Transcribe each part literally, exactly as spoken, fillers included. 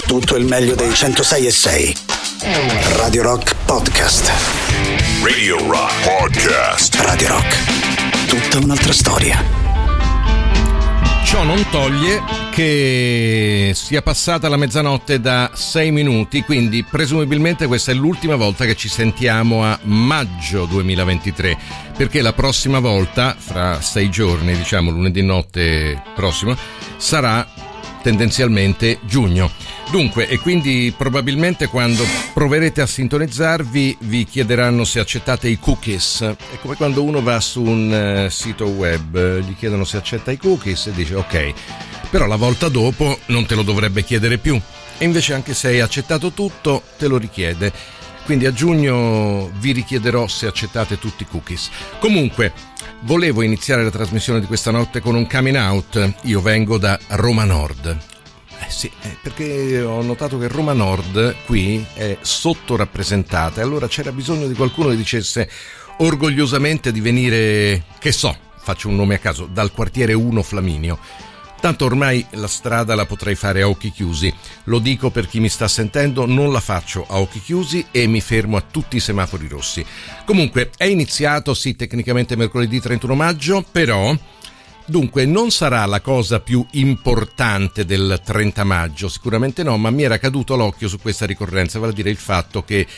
tutto il meglio dei centosei e sei. Radio Rock Podcast. Radio Rock Podcast. Radio Rock. Tutta un'altra storia. Ciò non toglie che sia passata la mezzanotte da sei minuti, quindi presumibilmente questa è l'ultima volta che ci sentiamo a maggio duemilaventitré, perché la prossima volta, fra sei giorni, diciamo lunedì notte prossimo, sarà tendenzialmente giugno. Dunque, e quindi probabilmente quando proverete a sintonizzarvi vi chiederanno se accettate i cookies. È come quando uno va su un uh, sito web, gli chiedono se accetta i cookies e dice ok, però la volta dopo non te lo dovrebbe chiedere più, e invece anche se hai accettato tutto te lo richiede. Quindi a giugno vi richiederò se accettate tutti i cookies. Comunque, volevo iniziare la trasmissione di questa notte con un coming out. Io vengo da Roma Nord. Eh sì, eh, perché ho notato che Roma Nord qui è sottorappresentata e allora c'era bisogno di qualcuno che dicesse orgogliosamente di venire, che so, faccio un nome a caso, dal quartiere uno Flaminio. Tanto ormai la strada la potrei fare a occhi chiusi. Lo dico per chi mi sta sentendo, non la faccio a occhi chiusi e mi fermo a tutti i semafori rossi. Comunque è iniziato, sì, tecnicamente mercoledì trentuno maggio, però dunque non sarà la cosa più importante del trenta maggio, sicuramente no, ma mi era caduto l'occhio su questa ricorrenza, vale a dire il fatto che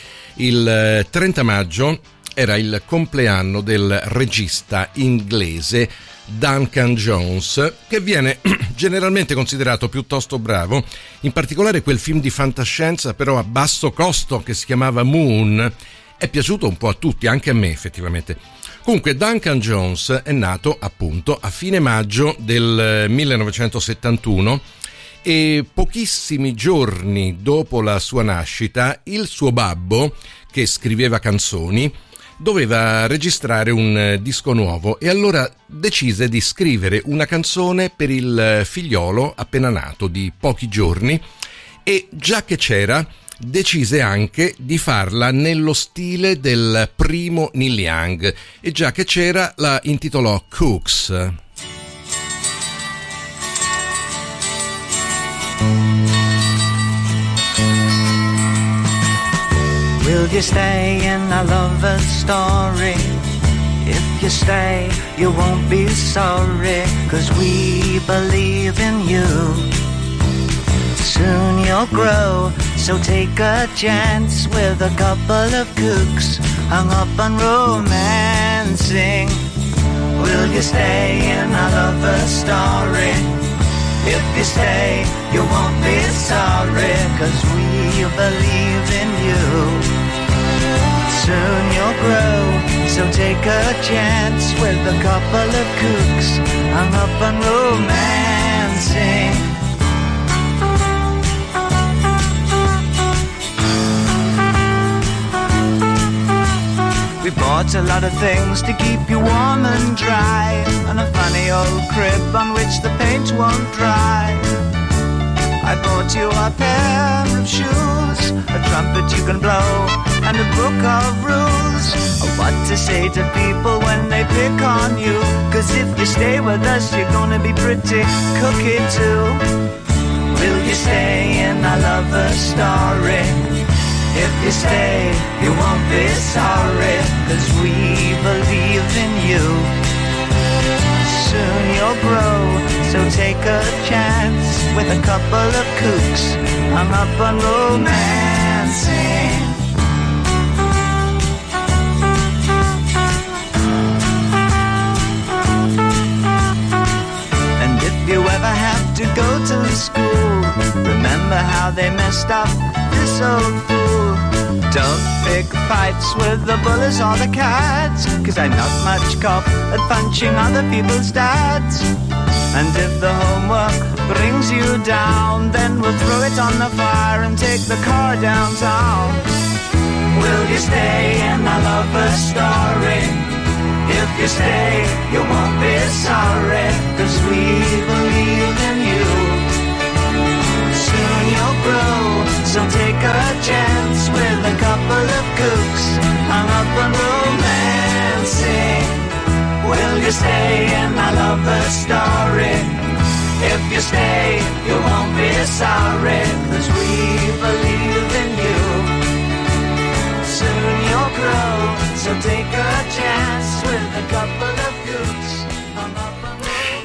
il trenta maggio era il compleanno del regista inglese Duncan Jones, che viene generalmente considerato piuttosto bravo, in particolare quel film di fantascienza però a basso costo che si chiamava Moon, è piaciuto un po' a tutti, anche a me effettivamente. Comunque Duncan Jones è nato appunto a fine maggio del millenovecentosettantuno e pochissimi giorni dopo la sua nascita il suo babbo, che scriveva canzoni, doveva registrare un disco nuovo e allora decise di scrivere una canzone per il figliolo appena nato di pochi giorni e già che c'era decise anche di farla nello stile del primo Neil Young e già che c'era la intitolò Cooks. Will you stay in a lover's story? If you stay, you won't be sorry, 'cause we believe in you. Soon you'll grow, so take a chance with a couple of kooks hung up on romancing. Will you stay in a lover's story? If you stay, you won't be sorry, 'cause we believe in you. Soon you'll grow, so take a chance with a couple of kooks hung up on romancing. We bought a lot of things to keep you warm and dry, and a funny old crib on which the paint won't dry. I bought you a pair of shoes, a trumpet you can blow, and a book of rules of what to say to people when they pick on you. 'Cause if you stay with us, you're gonna be pretty cookie too. Will you stay in a lover's story? If you stay, you won't be sorry, 'cause we believe in you. Soon you'll grow, so take a chance with a couple of kooks hung up on romancing. And if you ever have to go to school, remember how they messed up this old fool. Don't pick fights with the bullies or the cats, 'cause I'm not much cop at punching other people's dads. And if the homework brings you down, then we'll throw it on the fire and take the car downtown. Will you stay in a lover's story? If you stay, you won't be sorry, 'cause we believe in you. Soon you'll grow, so take a chance with a couple of kooks hung up on romancing. Will you stay in a lover's story? If you stay, you won't be sorry, 'cause we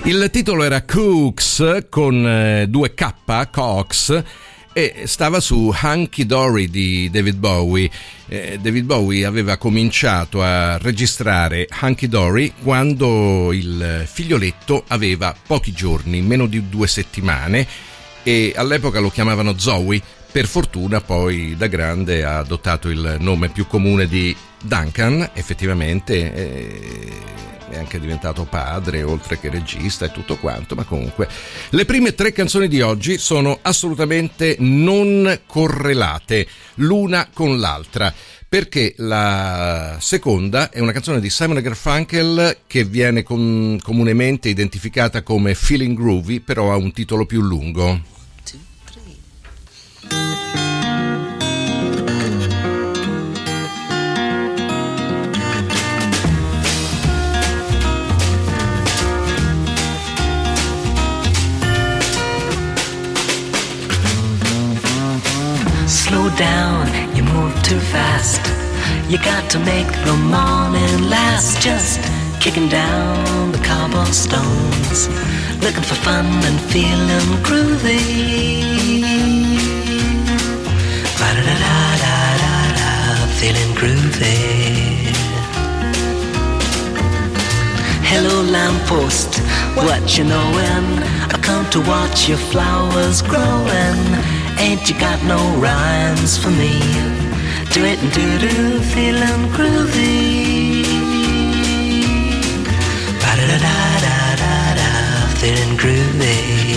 Il titolo era Cooks con eh, due K, Cox, e stava su Hunky Dory di David Bowie. Eh, David Bowie aveva cominciato a registrare Hunky Dory quando il figlioletto aveva pochi giorni, meno di due settimane, e all'epoca lo chiamavano Zoe. Per fortuna poi da grande ha adottato il nome più comune di Duncan, effettivamente è anche diventato padre oltre che regista e tutto quanto, ma comunque le prime tre canzoni di oggi sono assolutamente non correlate l'una con l'altra, perché la seconda è una canzone di Simon and Garfunkel che viene com- comunemente identificata come Feeling Groovy, però ha un titolo più lungo. Slow down, you move too fast. You got to make the morning last. Just kicking down the cobblestones, looking for fun and feeling groovy. Ba-da-da-da-da-da, feeling groovy. Hello lamppost, what you knowin'? I come to watch your flowers growin'. Ain't you got no rhymes for me? Do it and do-do, feeling groovy. Ba-da-da-da-da-da, feeling groovy.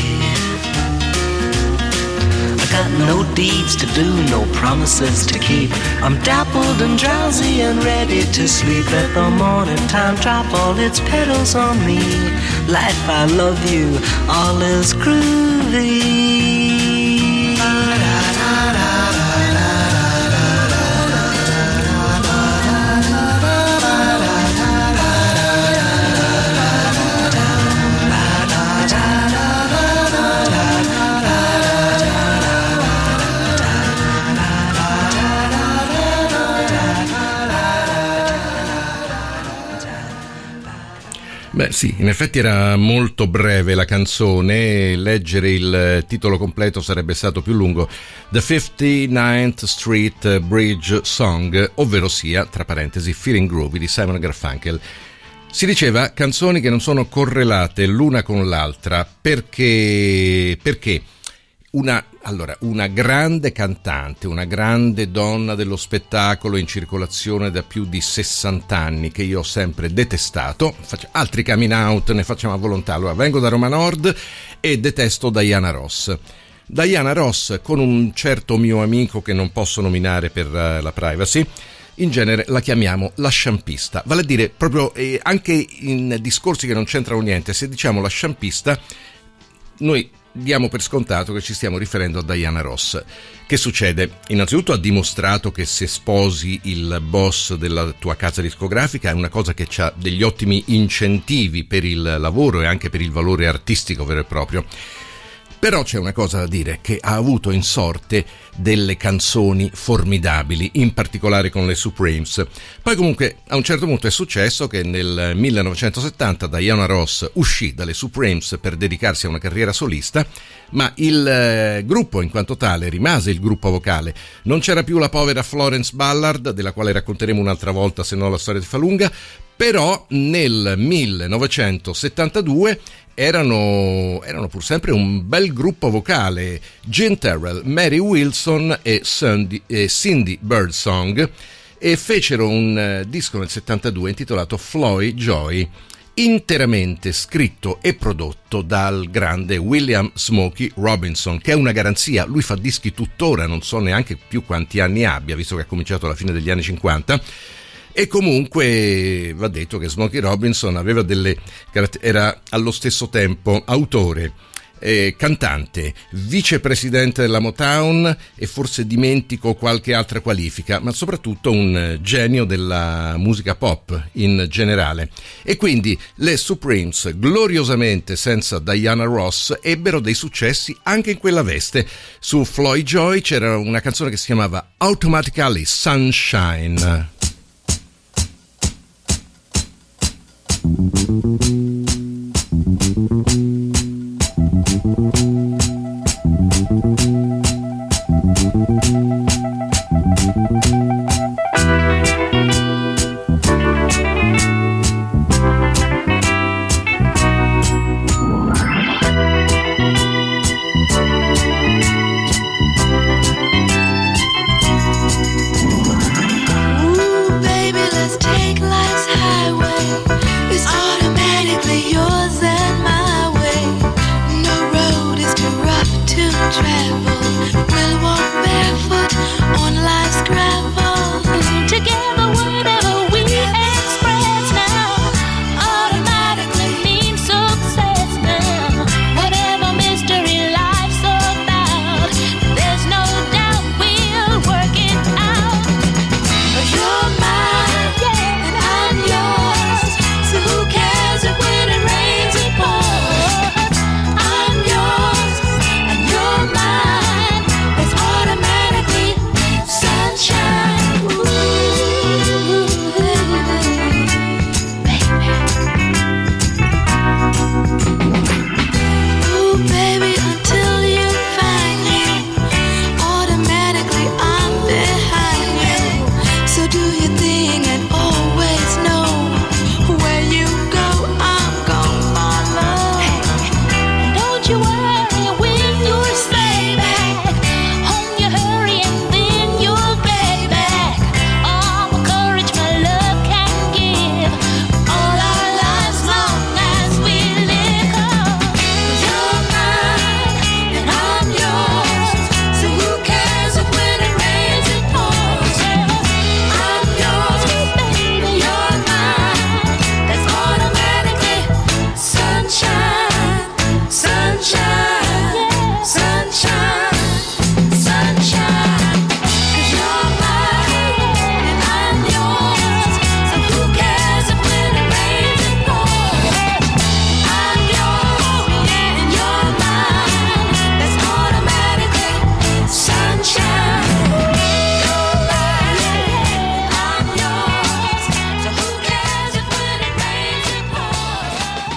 I got no deeds to do, no promises to keep. I'm dappled and drowsy and ready to sleep. Let the morning time drop all its petals on me. Life, I love you, all is groovy. Beh sì, in effetti era molto breve la canzone, leggere il titolo completo sarebbe stato più lungo. The fifty-ninth Street Bridge Song, ovvero sia, tra parentesi, Feeling Groovy di Simon and Garfunkel. Si diceva canzoni che non sono correlate l'una con l'altra perché perché una allora una grande cantante, una grande donna dello spettacolo in circolazione da più di sessanta anni che io ho sempre detestato, faccio altri coming out, ne facciamo a volontà. Allora, vengo da Roma Nord e detesto Diana Ross. Diana Ross, con un certo mio amico che non posso nominare per uh, la privacy, in genere la chiamiamo la sciampista, vale a dire proprio eh, anche in discorsi che non c'entrano niente, se diciamo la sciampista noi diamo per scontato che ci stiamo riferendo a Diana Ross. Che succede? Innanzitutto ha dimostrato che se sposi il boss della tua casa discografica è una cosa che ha degli ottimi incentivi per il lavoro e anche per il valore artistico vero e proprio. Però c'è una cosa da dire, che ha avuto in sorte delle canzoni formidabili, in particolare con le Supremes. Poi comunque a un certo punto è successo che nel millenovecentosettanta Diana Ross uscì dalle Supremes per dedicarsi a una carriera solista, ma il eh, gruppo in quanto tale rimase il gruppo vocale. Non c'era più la povera Florence Ballard, della quale racconteremo un'altra volta se no la storia si fa lunga, però nel millenovecentosettantadue erano, erano pur sempre un bel gruppo vocale, Gene Terrell, Mary Wilson e Cindy, e Cindy Birdsong, e fecero un uh, disco nel settantadue intitolato Floy Joy, interamente scritto e prodotto dal grande William Smokey Robinson, che è una garanzia. Lui fa dischi tuttora, non so neanche più quanti anni abbia, visto che ha cominciato alla fine degli anni cinquanta. E comunque va detto che Smokey Robinson aveva delle era allo stesso tempo autore, eh, cantante, vicepresidente della Motown e forse dimentico qualche altra qualifica, ma soprattutto un genio della musica pop in generale. E quindi le Supremes, gloriosamente senza Diana Ross, ebbero dei successi anche in quella veste. Su Floy Joy c'era una canzone che si chiamava Automatically Sunshine.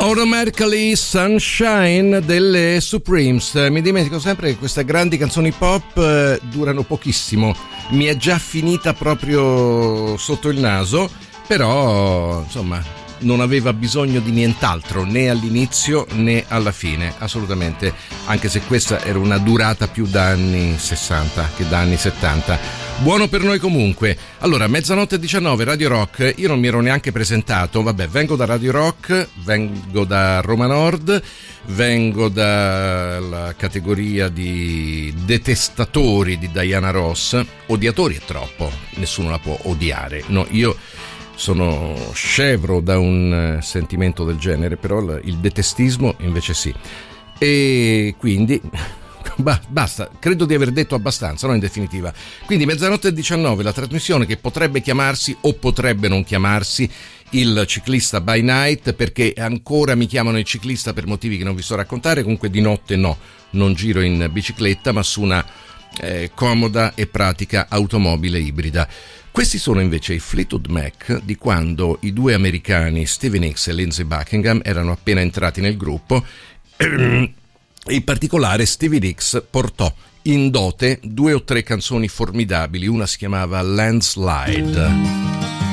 Automatically Sunshine delle Supremes. Mi dimentico sempre che queste grandi canzoni pop eh, durano pochissimo, mi è già finita proprio sotto il naso, però insomma non aveva bisogno di nient'altro né all'inizio né alla fine, assolutamente, anche se questa era una durata più da anni sessanta che da anni settanta. Buono per noi comunque. Allora, mezzanotte e diciannove, Radio Rock. Io non mi ero neanche presentato, vabbè, vengo da Radio Rock, vengo da Roma Nord, vengo dalla categoria di detestatori di Diana Ross. Odiatori è troppo, nessuno la può odiare, no, io sono scevro da un sentimento del genere, però il detestismo invece sì. E quindi basta, credo di aver detto abbastanza, no, in definitiva. Quindi mezzanotte e diciannove, la trasmissione che potrebbe chiamarsi o potrebbe non chiamarsi il ciclista by night, perché ancora mi chiamano il ciclista per motivi che non vi so raccontare. Comunque di notte no, non giro in bicicletta, ma su una eh, comoda e pratica automobile ibrida. Questi sono invece i Fleetwood Mac di quando i due americani Stevie Nicks e Lindsey Buckingham erano appena entrati nel gruppo. In particolare Stevie Nicks portò in dote due o tre canzoni formidabili, una si chiamava Landslide.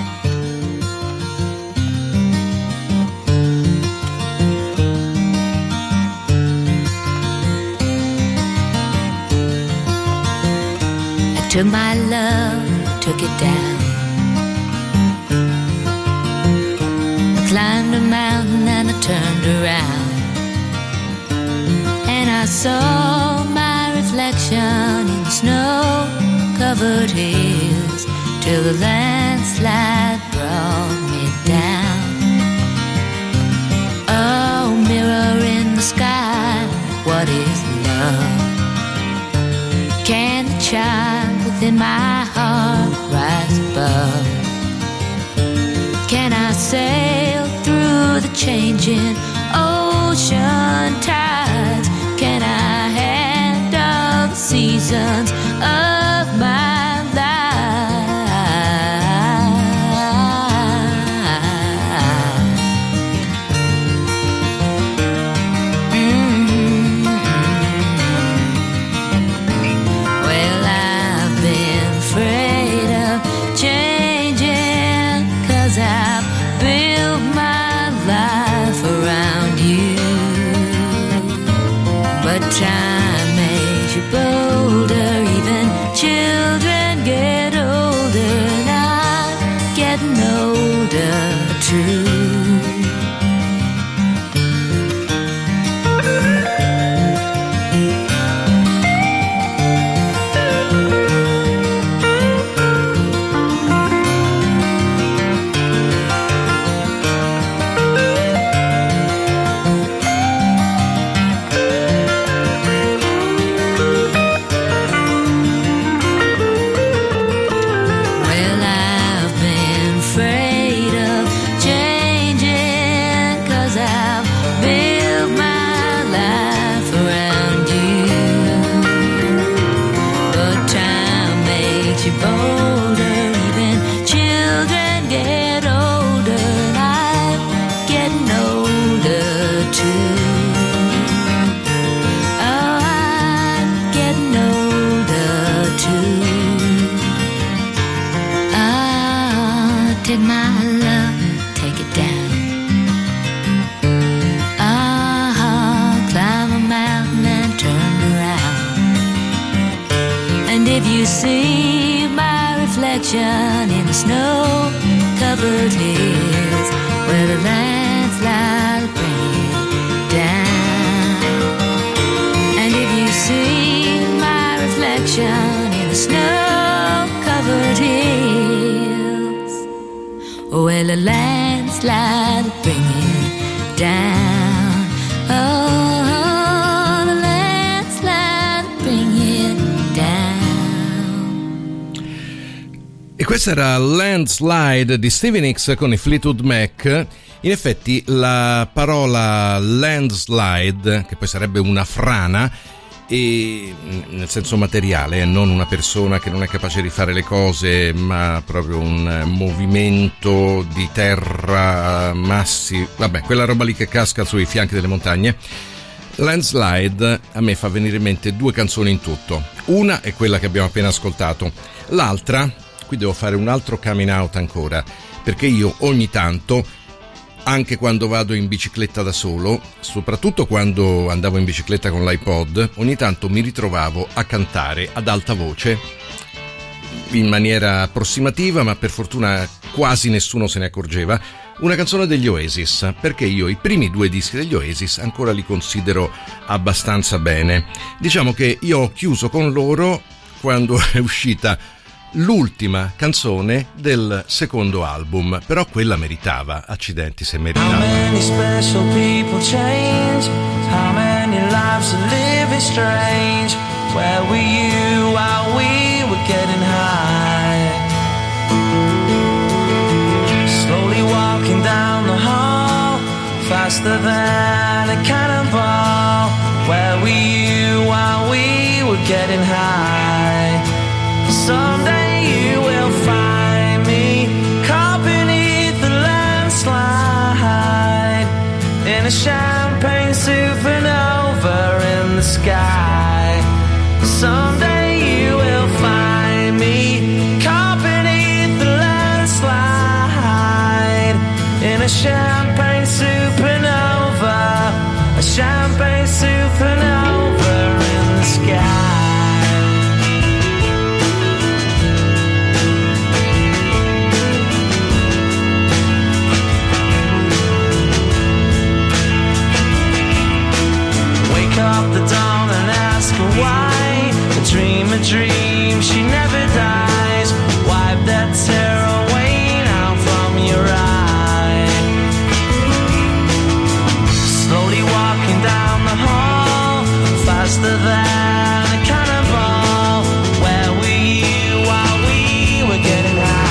Took my love, took it down. I climbed a mountain and I turned around, and I saw my reflection in the snow-covered hills, till the landslide brought me down. Oh, mirror in the sky, what is love? Can the child within my heart rise above? Can I sail through the changing ocean tides? Can I handle the seasons of my life? Mm-hmm. Well, I've been afraid of changing, 'cause I've built my life around you. But time makes you bolder, even children get older, and I'm getting older too. Well, I've been afraid of changing, 'cause I've built my life around you. But time makes you bolder, even children get older, and I'm getting older too. Oh, I'm getting older too. Ah, take my love, take it down. Ah, climb a mountain and turn around. And if you see my reflection in the snow-covered hills, where the landslide will bring it down. And if you see my reflection in the snow-covered hills, well, a landslide will bring it down. Oh, the landslide will bring it down. E questa era Landslide di Stevie Nicks con i Fleetwood Mac. In effetti la parola landslide, che poi sarebbe una frana, e nel senso materiale, eh, non una persona che non è capace di fare le cose, ma proprio un movimento di terra, massi, vabbè, quella roba lì che casca sui fianchi delle montagne. Landslide a me fa venire in mente due canzoni in tutto. Una è quella che abbiamo appena ascoltato, l'altra, qui devo fare un altro coming out ancora, perché io ogni tanto, anche quando vado in bicicletta da solo, soprattutto quando andavo in bicicletta con l'iPod, ogni tanto mi ritrovavo a cantare ad alta voce, in maniera approssimativa, ma per fortuna quasi nessuno se ne accorgeva, una canzone degli Oasis, perché io i primi due dischi degli Oasis ancora li considero abbastanza bene. Diciamo che io ho chiuso con loro quando è uscita l'ultima canzone del secondo album, però quella meritava, accidenti se meritava. How many special people change? How many lives are living strange? Where were you while we were getting high? Slowly walking down the hall, faster than a cannonball. Where were you while we were getting high? Someday you will find me caught beneath the landslide in a champagne supernova in the sky. Someday you will find me caught beneath the landslide in a champagne supernova, a champagne supernova in the sky. Up the dawn and ask her why. A dream, a dream, she never dies. Wipe that tear away now from your eye. Slowly walking down the hall, faster than a cannonball. Where were you while we were getting high?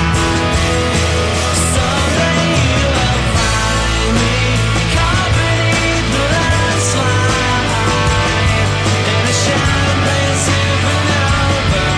Someday you will find me caught beneath the landslide. Champagne supernova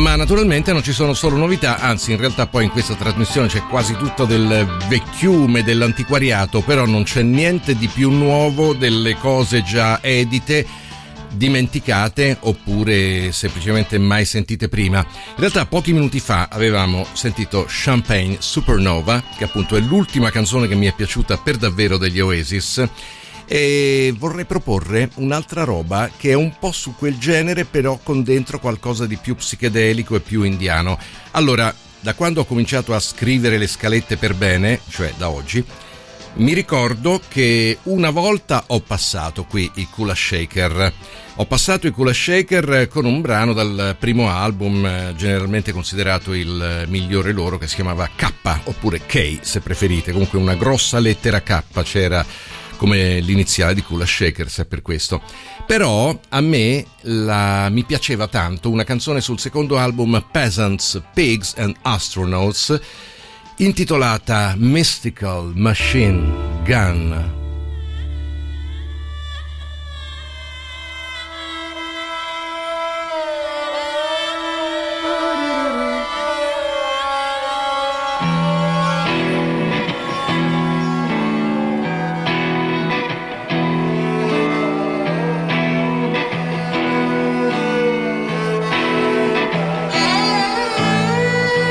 Ma naturalmente non ci sono solo novità, anzi in realtà poi in questa trasmissione c'è quasi tutto del vecchiume, dell'antiquariato, però non c'è niente di più nuovo delle cose già edite, dimenticate oppure semplicemente mai sentite prima. In realtà pochi minuti fa avevamo sentito Champagne Supernova, che appunto è l'ultima canzone che mi è piaciuta per davvero degli Oasis, e vorrei proporre un'altra roba che è un po' su quel genere, però con dentro qualcosa di più psichedelico e più indiano. Allora, da quando ho cominciato a scrivere le scalette per bene, cioè da oggi, mi ricordo che una volta ho passato qui i Kula Shaker. Ho passato i Kula Shaker con un brano dal primo album, generalmente considerato il migliore loro, che si chiamava K, oppure K se preferite, comunque una grossa lettera K c'era come l'iniziale di Kula Shakers, è per questo. Però a me la, mi piaceva tanto una canzone sul secondo album Peasants, Pigs and Astronauts, intitolata Mystical Machine Gun.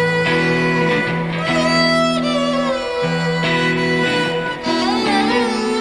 Thank you.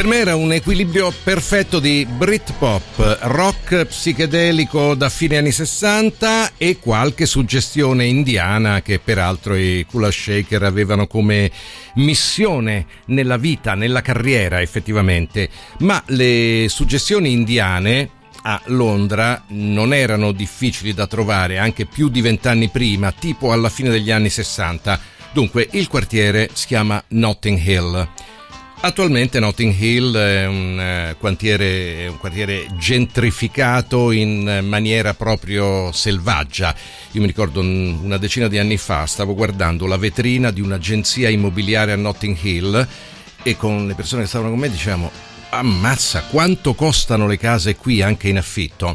me era un equilibrio perfetto di Britpop, rock psichedelico da fine anni sessanta e qualche suggestione indiana che peraltro i Kula Shaker avevano come missione nella vita, nella carriera effettivamente. Ma le suggestioni indiane a Londra non erano difficili da trovare anche più di vent'anni prima, tipo alla fine degli anni sessanta. Dunque il quartiere si chiama Notting Hill. Attualmente Notting Hill è un quartiere, un quartiere gentrificato in maniera proprio selvaggia. Io mi ricordo una decina di anni fa stavo guardando la vetrina di un'agenzia immobiliare a Notting Hill e con le persone che stavano con me dicevamo: ammazza, quanto costano le case qui anche in affitto?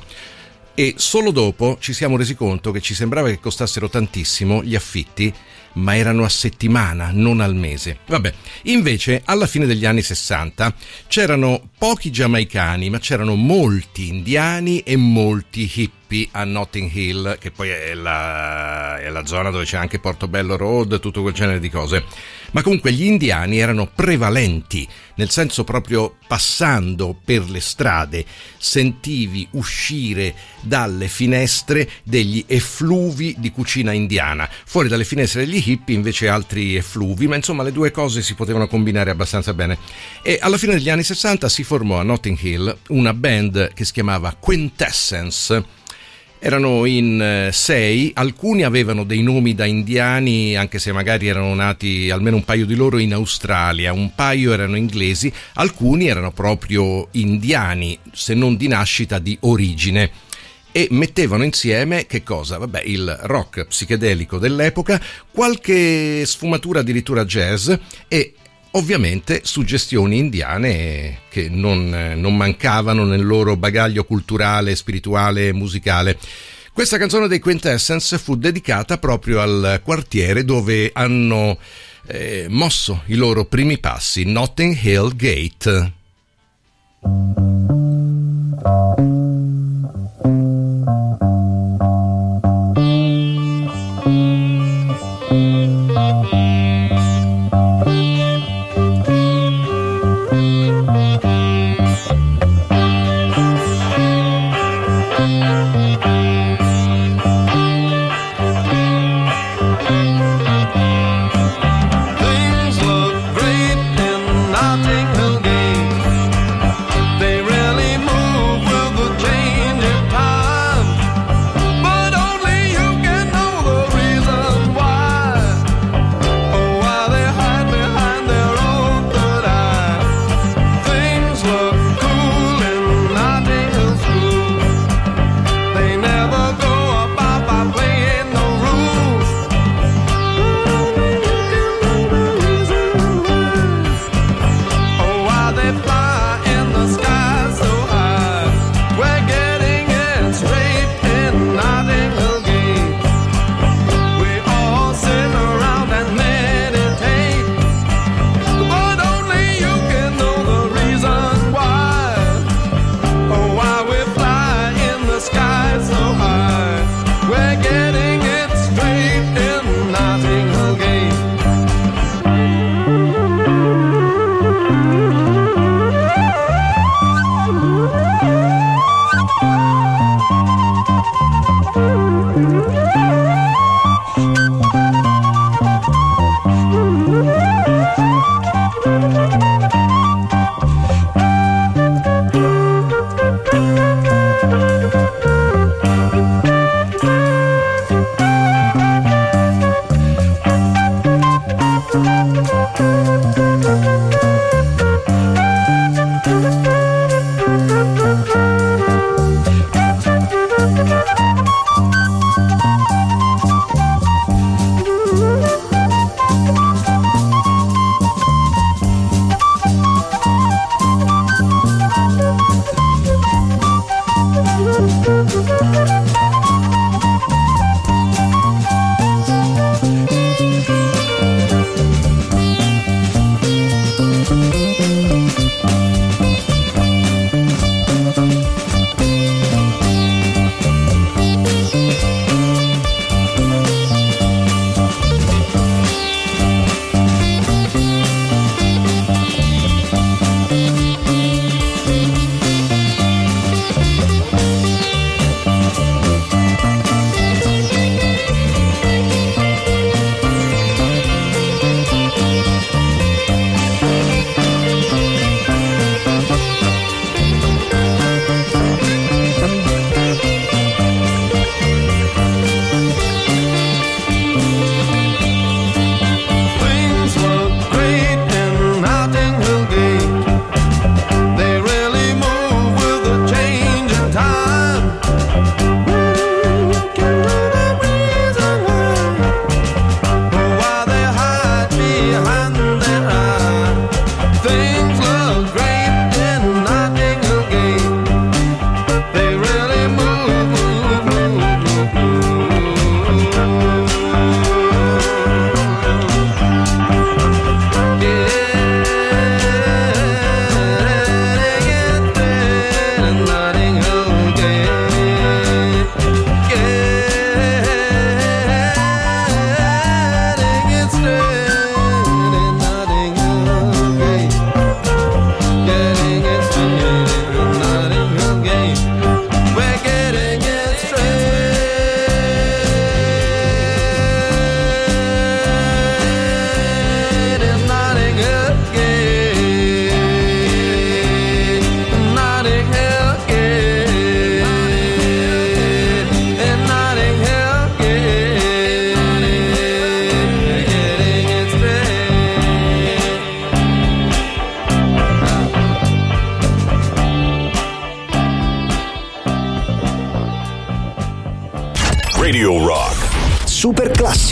E solo dopo ci siamo resi conto che ci sembrava che costassero tantissimo gli affitti, ma erano a settimana, non al mese. Vabbè, invece alla fine degli anni sessanta c'erano pochi giamaicani, ma c'erano molti indiani e molti hippie a Notting Hill, che poi è la, è la zona dove c'è anche Portobello Road, tutto quel genere di cose. Ma comunque gli indiani erano prevalenti, nel senso proprio passando per le strade sentivi uscire dalle finestre degli effluvi di cucina indiana. Fuori dalle finestre degli hippie invece altri effluvi, ma insomma le due cose si potevano combinare abbastanza bene. E alla fine degli anni sessanta si formò a Notting Hill una band che si chiamava Quintessence. Erano in sei, alcuni avevano dei nomi da indiani, anche se magari erano nati almeno un paio di loro in Australia, un paio erano inglesi, alcuni erano proprio indiani, se non di nascita, di origine. E mettevano insieme che cosa? Vabbè, il rock psichedelico dell'epoca, qualche sfumatura addirittura jazz e ovviamente suggestioni indiane che non, non mancavano nel loro bagaglio culturale, spirituale e musicale. Questa canzone dei Quintessence fu dedicata proprio al quartiere dove hanno eh, mosso i loro primi passi, Notting Hill Gate.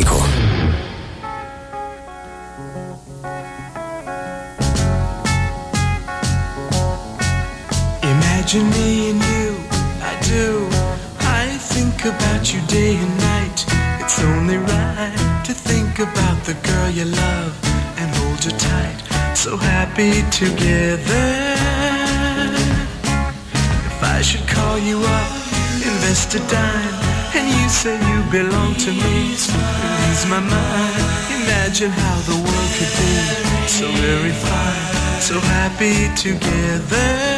classico. Imagine me and you, I do. I think about you day and night. It's only right to think about the girl you love and hold her tight. So happy together. If I should call you up, invest a dime, and you say you belong to me, lose my mind. Imagine how the world could be so very fine, so happy together.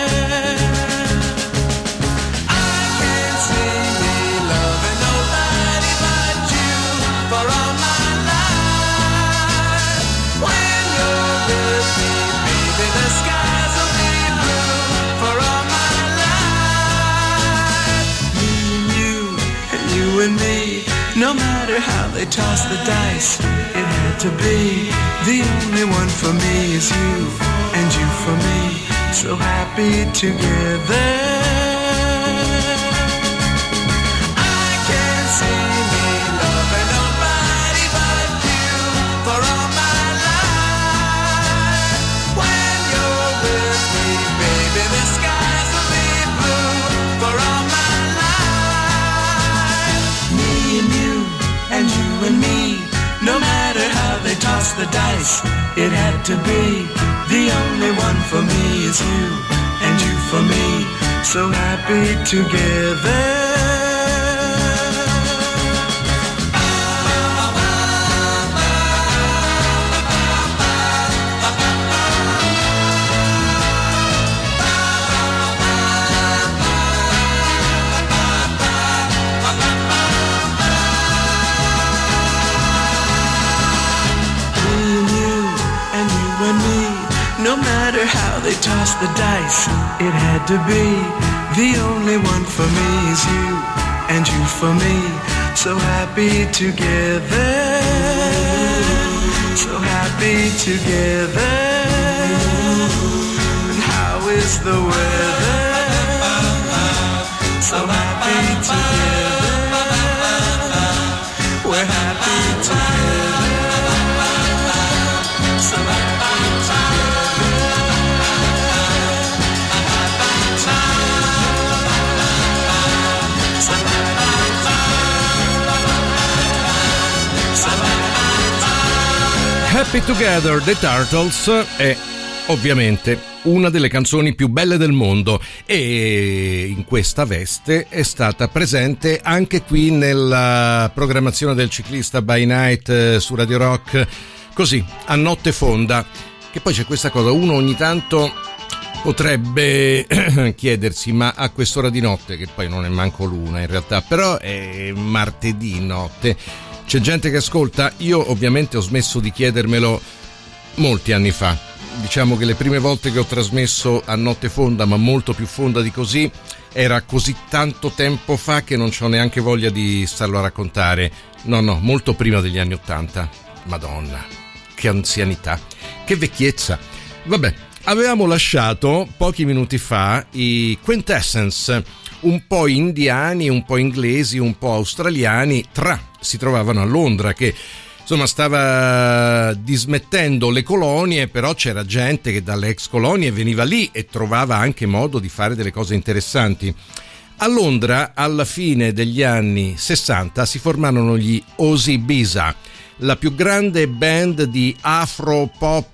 No matter how they toss the dice, it had to be. The only one for me is you, and you for me, so happy together. I can't see me loving nobody but you for all my life. When you're with me, baby, the skies will be blue for all my life. Me and you, and you and me, no matter how they toss the dice, it had to be. The only one for me is you, and you for me, so happy together. No matter how they toss the dice, it had to be. The only one for me is you, and you for me, so happy together. So happy together. And how is the weather? So happy together. We're happy together. So happy together. Happy Together, The Turtles, è ovviamente una delle canzoni più belle del mondo e in questa veste è stata presente anche qui nella programmazione del Ciclista by Night su Radio Rock, così a notte fonda. Che poi c'è questa cosa, uno ogni tanto potrebbe chiedersi, ma a quest'ora di notte, che poi non è manco l'una in realtà, però è martedì notte, c'è gente che ascolta? Io ovviamente ho smesso di chiedermelo molti anni fa. Diciamo che le prime volte che ho trasmesso a notte fonda, ma molto più fonda di così, era così tanto tempo fa che non c'ho neanche voglia di starlo a raccontare. No, no, molto prima degli anni Ottanta. Madonna, che anzianità, che vecchiezza. Vabbè, avevamo lasciato pochi minuti fa i Quintessence, un po' indiani, un po' inglesi, un po' australiani, tra si trovavano a Londra, che insomma stava dismettendo le colonie, però c'era gente che dalle ex colonie veniva lì e trovava anche modo di fare delle cose interessanti. A Londra, alla fine degli anni sessanta, si formarono gli Ozzy-Biza, la più grande band di afro pop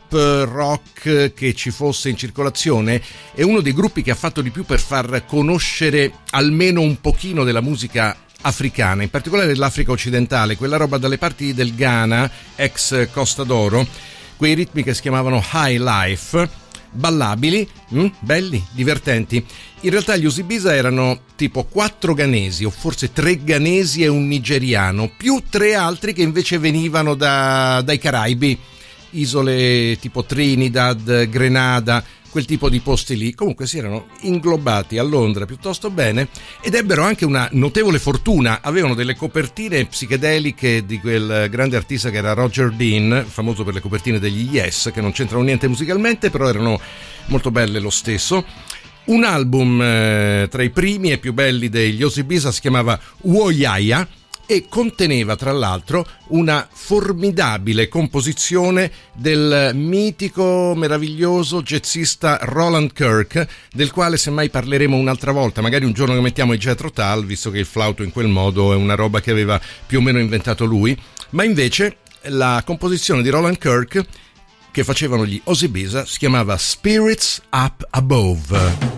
rock che ci fosse in circolazione, è uno dei gruppi che ha fatto di più per far conoscere almeno un pochino della musica africana, in particolare dell'Africa occidentale, quella roba dalle parti del Ghana, ex Costa d'Oro, quei ritmi che si chiamavano high life, ballabili, mh, belli, divertenti. In realtà gli Ozzy-Biza erano tipo quattro ghanesi, o forse tre ghanesi e un nigeriano, più tre altri che invece venivano da, dai Caraibi, isole tipo Trinidad, Grenada, quel tipo di posti lì. Comunque si erano inglobati a Londra piuttosto bene ed ebbero anche una notevole fortuna. Avevano delle copertine psichedeliche di quel grande artista che era Roger Dean, famoso per le copertine degli Yes, che non c'entrano niente musicalmente, però erano molto belle lo stesso. Un album eh, tra i primi e più belli degli Ozzy-Biza si chiamava Woyaya, e conteneva tra l'altro una formidabile composizione del mitico, meraviglioso jazzista Roland Kirk, del quale semmai parleremo un'altra volta, magari un giorno che mettiamo i Jethro Tull, visto che il flauto in quel modo è una roba che aveva più o meno inventato lui. Ma invece la composizione di Roland Kirk che facevano gli Ozzy Bisa si chiamava Spirits Up Above.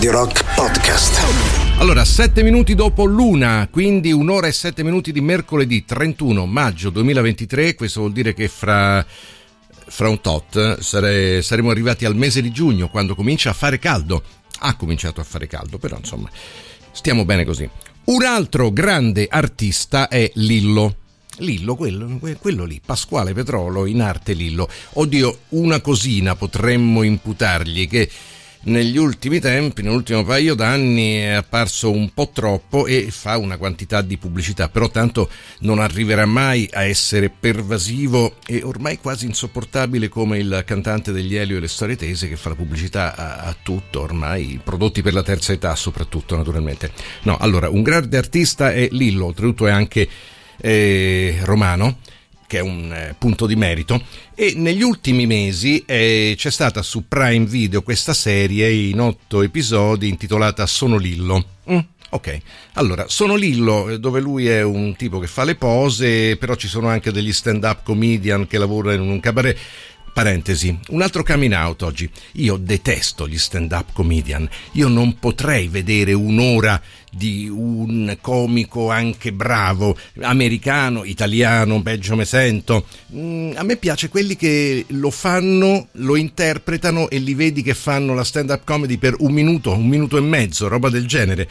Radio Rock Podcast. Allora, sette minuti dopo l'una, quindi un'ora e sette minuti di mercoledì trentuno maggio duemilaventitré. Questo vuol dire che fra, fra un tot sare, saremo arrivati al mese di giugno, quando comincia a fare caldo. Ha cominciato a fare caldo, però insomma stiamo bene così. Un altro grande artista è Lillo. Lillo, quello, quello lì, Pasquale Petrolo, in arte Lillo. Oddio, una cosina potremmo imputargli, che negli ultimi tempi, nell'ultimo paio d'anni, è apparso un po' troppo e fa una quantità di pubblicità, però tanto non arriverà mai a essere pervasivo e ormai quasi insopportabile come il cantante degli Elio e le Storie Tese, che fa la pubblicità a, a tutto ormai, prodotti per la terza età soprattutto, naturalmente. No, allora, un grande artista è Lillo, oltretutto è anche eh, romano, che è un eh, punto di merito, e negli ultimi mesi eh, c'è stata su Prime Video questa serie in otto episodi intitolata Sono Lillo. Mm, ok, allora, Sono Lillo, dove lui è un tipo che fa le pose, però ci sono anche degli stand-up comedian che lavorano in un cabaret. Parentesi, un altro coming out oggi. Io detesto gli stand-up comedian. Io non potrei vedere un'ora di un comico anche bravo, americano, italiano, peggio me sento. Mm, a me piace quelli che lo fanno, lo interpretano e li vedi che fanno la stand-up comedy per un minuto, un minuto e mezzo, roba del genere.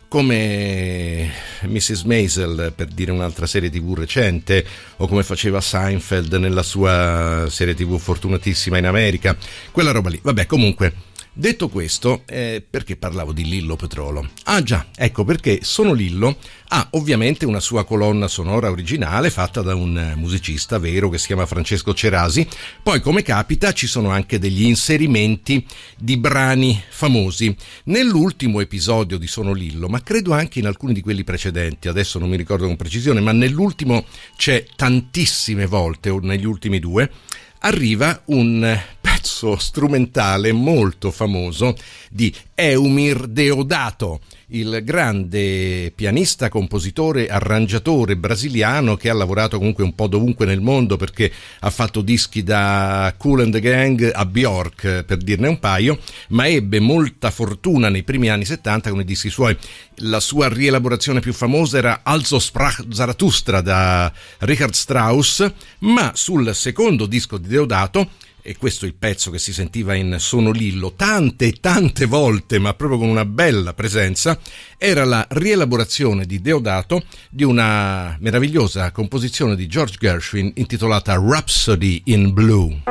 Come missus Maisel, per dire un'altra serie tv recente, o come faceva Seinfeld nella sua serie tv fortunatissima in America, quella roba lì. Vabbè, comunque, detto questo, eh, perché parlavo di Lillo Petrolo? Ah già, ecco perché Sono Lillo ha ovviamente una sua colonna sonora originale fatta da un musicista vero che si chiama Francesco Cerasi. Poi, come capita, ci sono anche degli inserimenti di brani famosi. Nell'ultimo episodio di Sono Lillo, ma credo anche in alcuni di quelli precedenti, adesso non mi ricordo con precisione, ma nell'ultimo c'è tantissime volte, o negli ultimi due, arriva un pezzo strumentale molto famoso di Eumir Deodato, il grande pianista, compositore, arrangiatore brasiliano che ha lavorato comunque un po' dovunque nel mondo, perché ha fatto dischi da Kool and the Gang a Bjork, per dirne un paio, ma ebbe molta fortuna nei primi anni settanta con i dischi suoi. La sua rielaborazione più famosa era Also sprach Zarathustra da Richard Strauss, ma sul secondo disco di Deodato, e questo è il pezzo che si sentiva in Sono Lillo tante e tante volte, ma proprio con una bella presenza, era la rielaborazione di Deodato di una meravigliosa composizione di George Gershwin intitolata Rhapsody in Blue.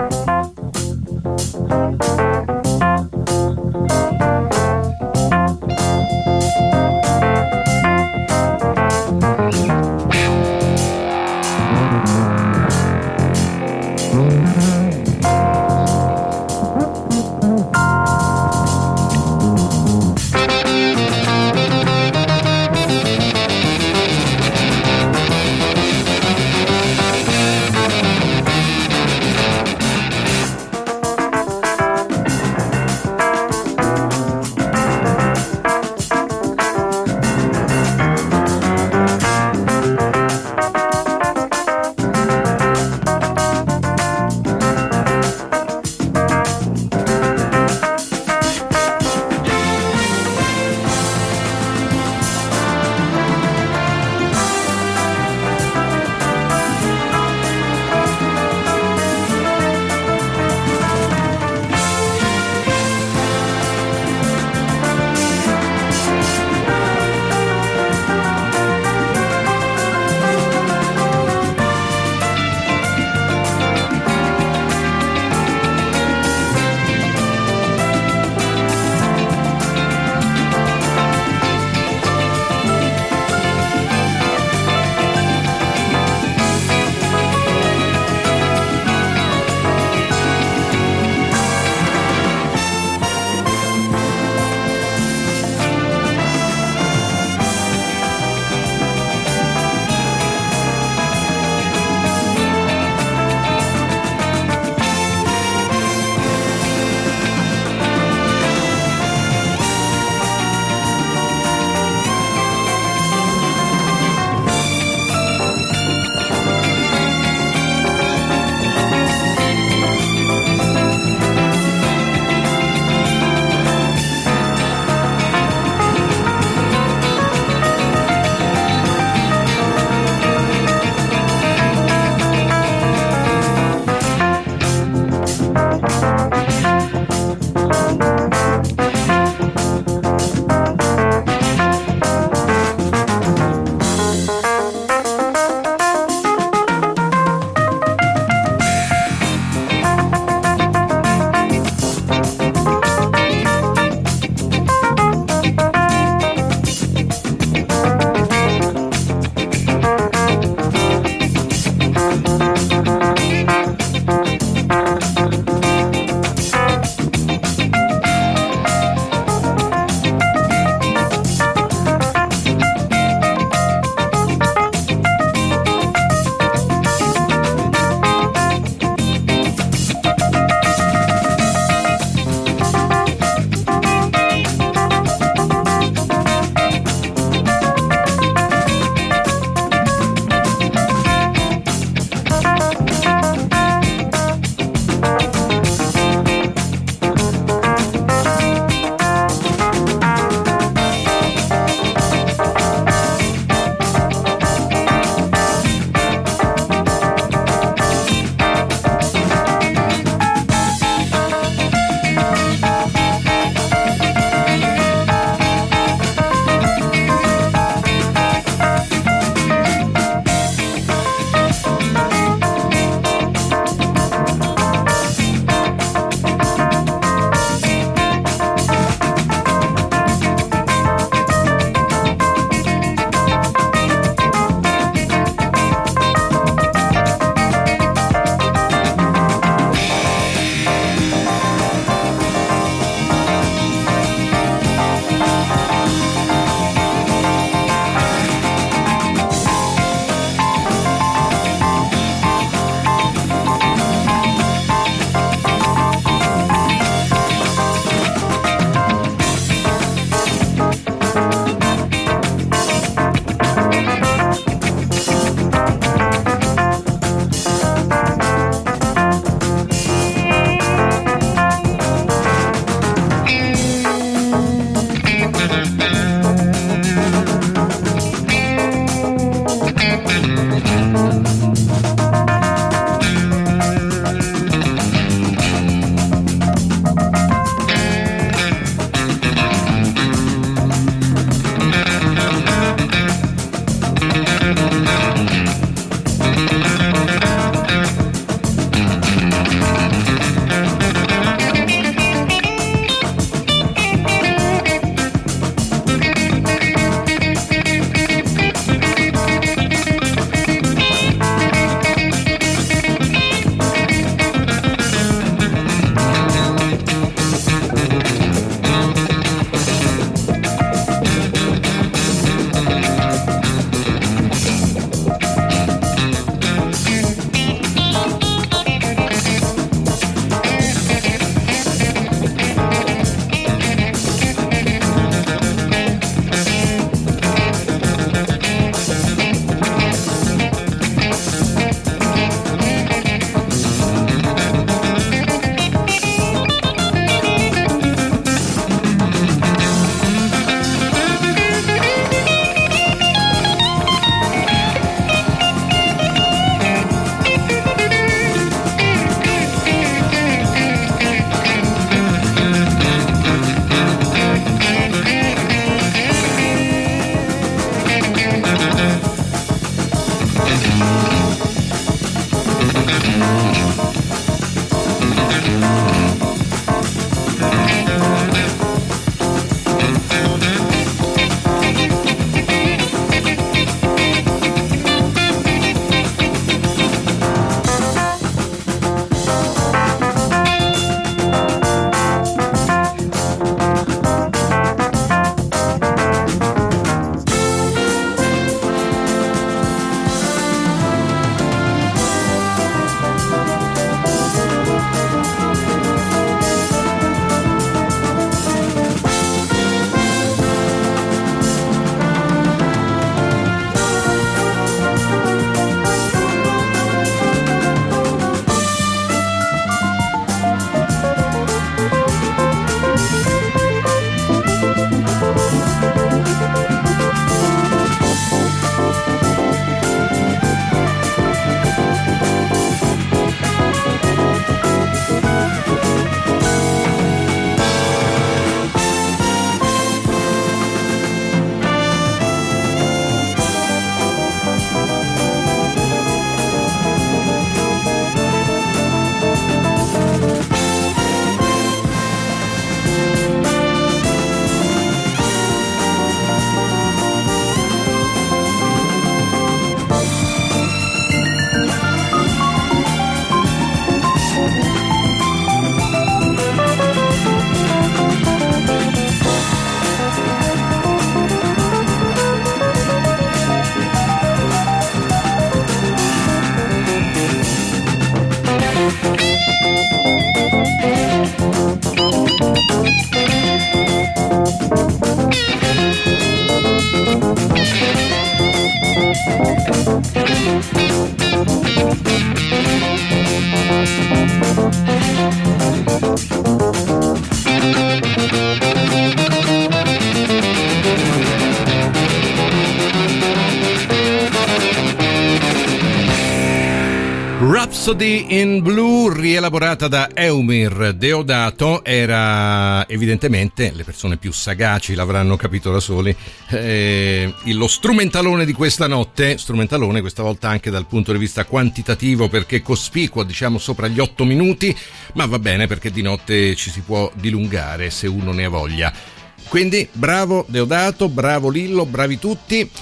Rhapsody in Blue, rielaborata da Eumir Deodato, era evidentemente, le persone più sagaci l'avranno capito da soli, eh, lo strumentalone di questa notte, strumentalone questa volta anche dal punto di vista quantitativo perché cospicuo, diciamo sopra gli otto minuti, ma va bene perché di notte ci si può dilungare se uno ne ha voglia. Quindi bravo Deodato, bravo Lillo, bravi tutti.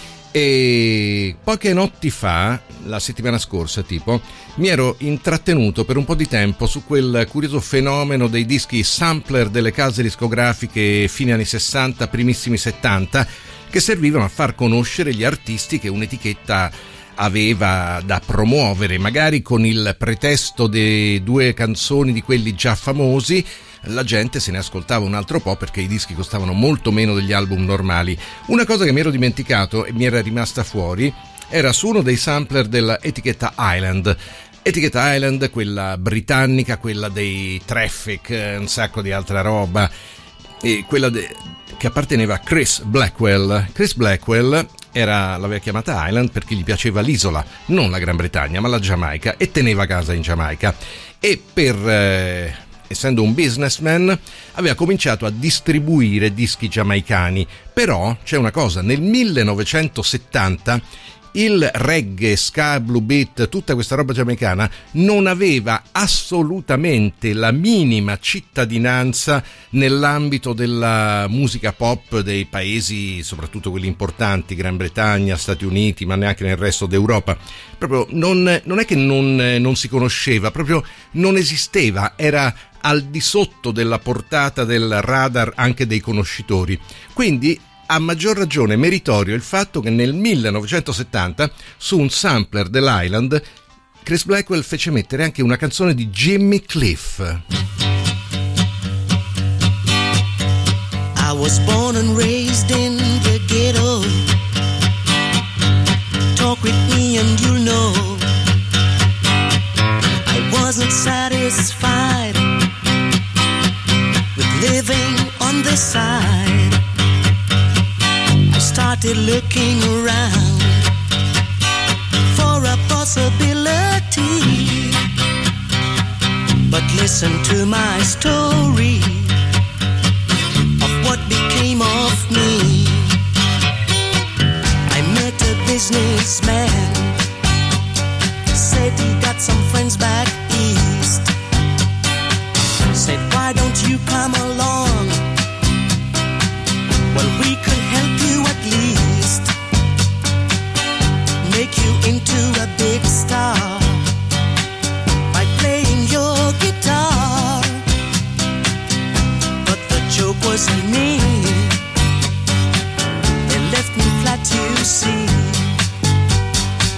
E poche notti fa, la settimana scorsa tipo, mi ero intrattenuto per un po' di tempo su quel curioso fenomeno dei dischi sampler delle case discografiche fine anni sessanta, primissimi settanta, che servivano a far conoscere gli artisti che un'etichetta aveva da promuovere, magari con il pretesto di due canzoni di quelli già famosi. La gente se ne ascoltava un altro po' perché i dischi costavano molto meno degli album normali. Una cosa che mi ero dimenticato e mi era rimasta fuori era su uno dei sampler della etichetta Island. Etichetta Island, quella britannica, quella dei Traffic, un sacco di altra roba, e quella de- che apparteneva a Chris Blackwell. Chris Blackwell era, l'aveva chiamata Island perché gli piaceva l'isola, non la Gran Bretagna ma la Giamaica, e teneva casa in Giamaica. E per... Eh, essendo un businessman, aveva cominciato a distribuire dischi giamaicani. Però c'è una cosa, nel millenovecentosettanta il reggae, ska, blue beat, tutta questa roba giamaicana non aveva assolutamente la minima cittadinanza nell'ambito della musica pop dei paesi, soprattutto quelli importanti, Gran Bretagna, Stati Uniti, ma neanche nel resto d'Europa. Proprio non, non è che non, non si conosceva, proprio non esisteva, era al di sotto della portata del radar anche dei conoscitori. Quindi a maggior ragione meritorio il fatto che nel millenovecentosettanta su un sampler dell'Island Chris Blackwell fece mettere anche una canzone di Jimmy Cliff. I was born and raised in the ghetto. Talk with me and you'll know I wasn't satisfied with living on the side. I started looking around for a possibility, but listen to my story of what became of me. I met a businessman, said he got some friends back east, said why don't you come along, well we could help you at least, make you into a big star by playing your guitar. But the joke wasn't me, they left me flat, you see.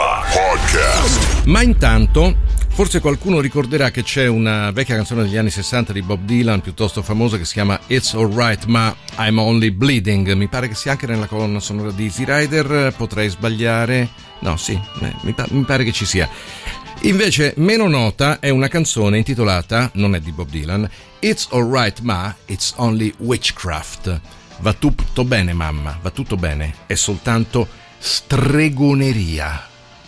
Rock Podcast. Ma intanto, forse qualcuno ricorderà che c'è una vecchia canzone degli anni sessanta di Bob Dylan piuttosto famosa che si chiama It's Alright Ma I'm Only Bleeding. Mi pare che sia anche nella colonna sonora di Easy Rider, potrei sbagliare. No, sì, eh, mi, pa- mi pare che ci sia. Invece, meno nota è una canzone intitolata, non è di Bob Dylan, It's Alright Ma It's Only Witchcraft. Va tutto bene, mamma, va tutto bene, è soltanto stregoneria.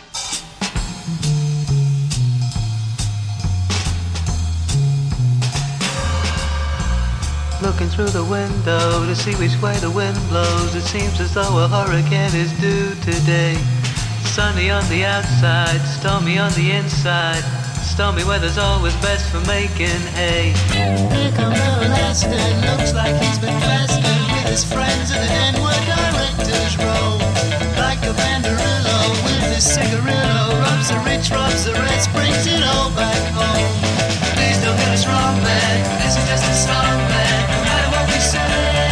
Looking through the window to see which way the wind blows, it seems as though a hurricane is due today. Sunny on the outside, stormy on the inside. Stormy weather's always best for making hay. Here comes Everlasting, looks like he's been fasting with his friends in the N-word director's row. Like a banderillo with his cigarillo, rubs the rich, rubs the rest, brings it all back home. Please don't get us wrong, man, this is just a song, man, no matter what we say.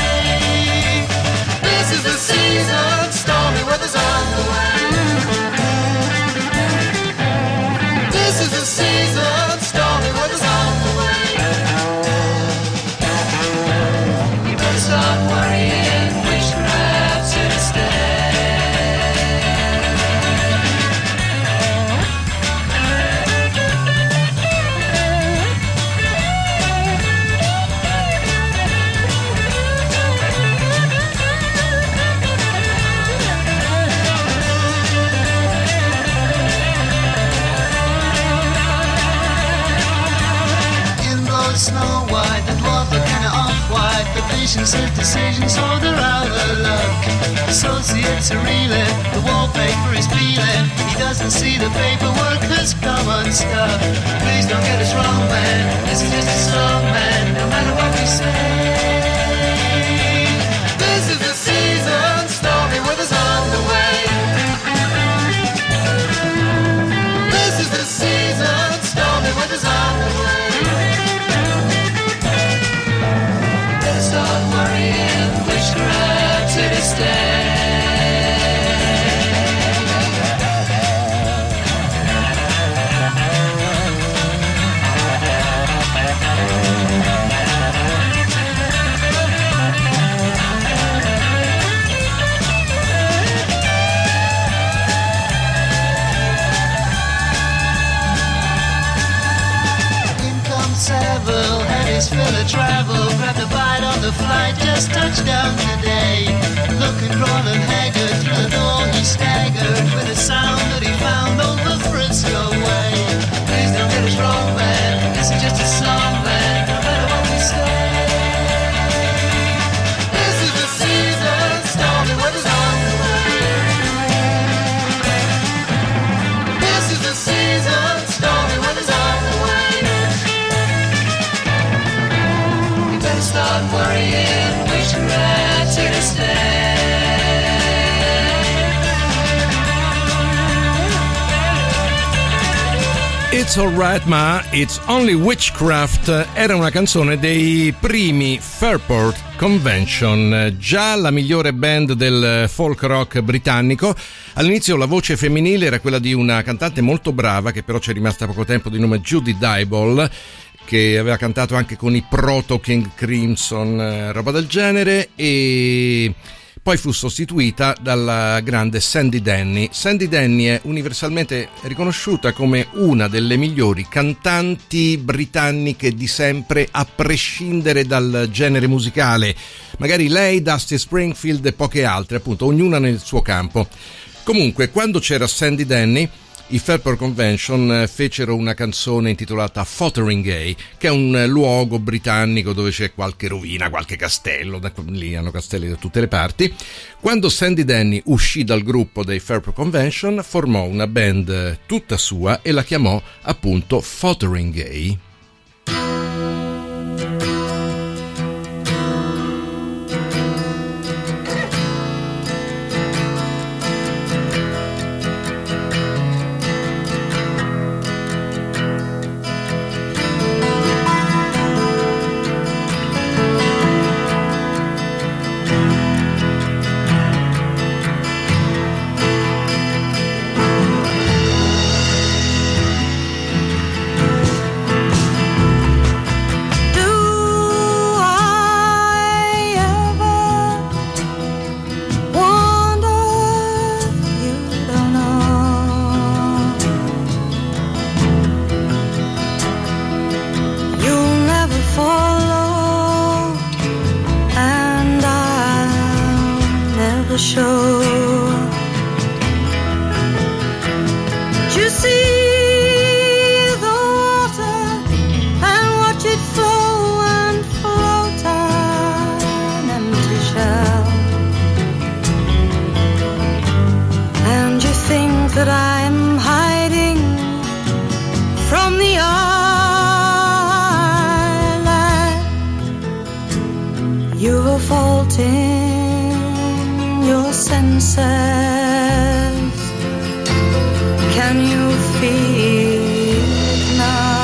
This is the season, stormy weather's on the way. This is the season, stormy weather's on the way. You better stop worrying, witchcraft's here to stay. Snow White, the dwarf are kinda off-white. The patients have decisions, so they're out of luck. Associates are reeling, the wallpaper is peeling. He doesn't see the paperwork has come unstuck. Please don't get us wrong, man, this is just a song, man, no matter what we say. This is the season, stormy weather's on the way. This is the season, stormy weather's on the way. Stop worrying, witchcraft's here to stay. In comes Savile, had his fill of travel, grabbed a bite on the flight, just touched down today. Looking drawn and haggard, through the door he staggered with a sound that he found over Frisco way. Please don't get us wrong, man, this is just a song, man, no matter what we say. This is the season, stormy weather's on the way. This is the season, stormy weather's on the way. You better start worrying, witchcraft's here to stay. It's Alright Ma It's Only Witchcraft era una canzone dei primi Fairport Convention, già la migliore band del folk rock britannico. All'inizio la voce femminile era quella di una cantante molto brava che però c'è rimasta poco tempo, di nome Judy Dyball, che aveva cantato anche con i Proto King Crimson, eh, roba del genere, e poi fu sostituita dalla grande Sandy Denny. Sandy Denny è universalmente riconosciuta come una delle migliori cantanti britanniche di sempre, a prescindere dal genere musicale. Magari lei, Dusty Springfield e poche altre, appunto, ognuna nel suo campo. Comunque, quando c'era Sandy Denny, i Fairport Convention fecero una canzone intitolata Fotheringay, che è un luogo britannico dove c'è qualche rovina, qualche castello, lì hanno castelli da tutte le parti. Quando Sandy Denny uscì dal gruppo dei Fairport Convention, formò una band tutta sua e la chiamò appunto Fotheringay. that I'm hiding from the island. You've a fault in your senses. Can you feel it now?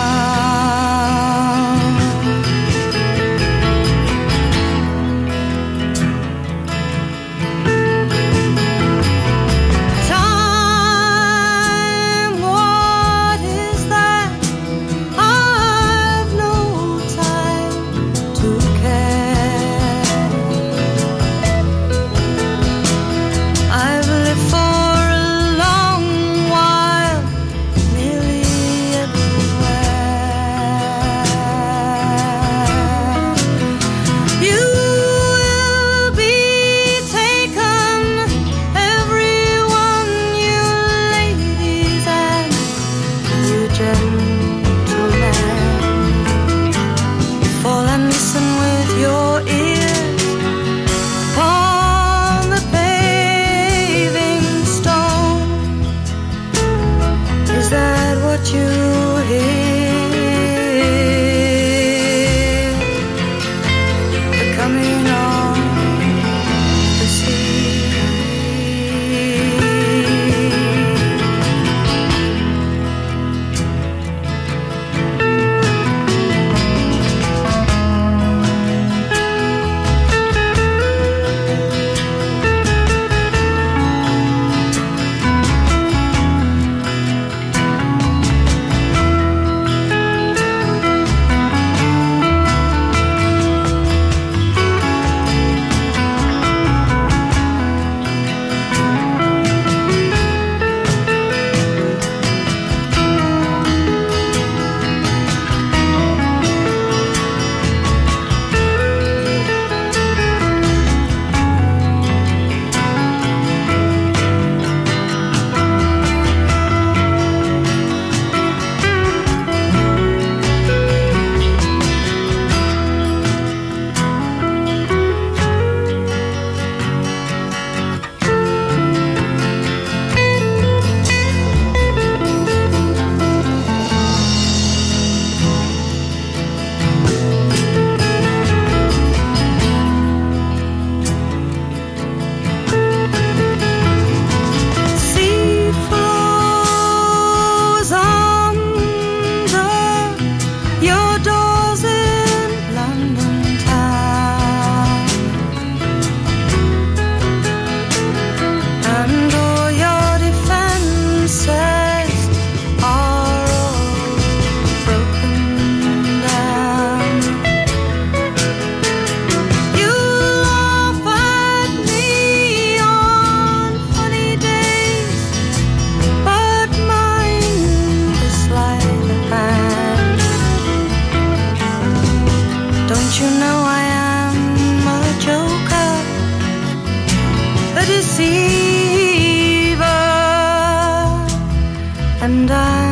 And